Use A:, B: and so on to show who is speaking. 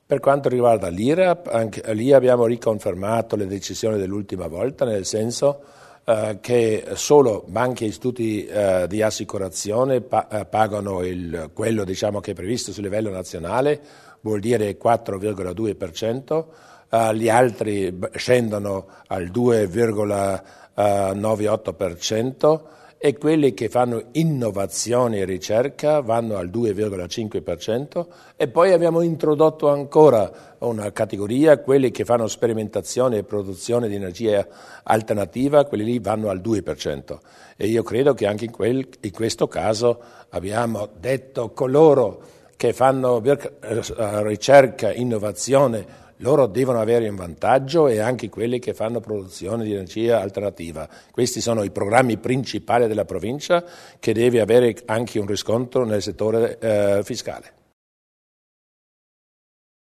A: Per quanto riguarda l'IRAP, anche lì abbiamo riconfermato le decisioni dell'ultima volta, nel senso che solo banche e istituti di assicurazione pagano quello diciamo, che è previsto sul livello nazionale, vuol dire 4,2%, gli altri scendono al 2,98%, e quelli che fanno innovazione e ricerca vanno al 2,5%, e poi abbiamo introdotto ancora una categoria, quelli che fanno sperimentazione e produzione di energia alternativa, quelli lì vanno al 2%. E io credo che anche in questo caso abbiamo detto coloro che fanno ricerca, innovazione, loro devono avere un vantaggio, e anche quelli che fanno produzione di energia alternativa. Questi sono i programmi principali della provincia, che deve avere anche un riscontro nel settore fiscale.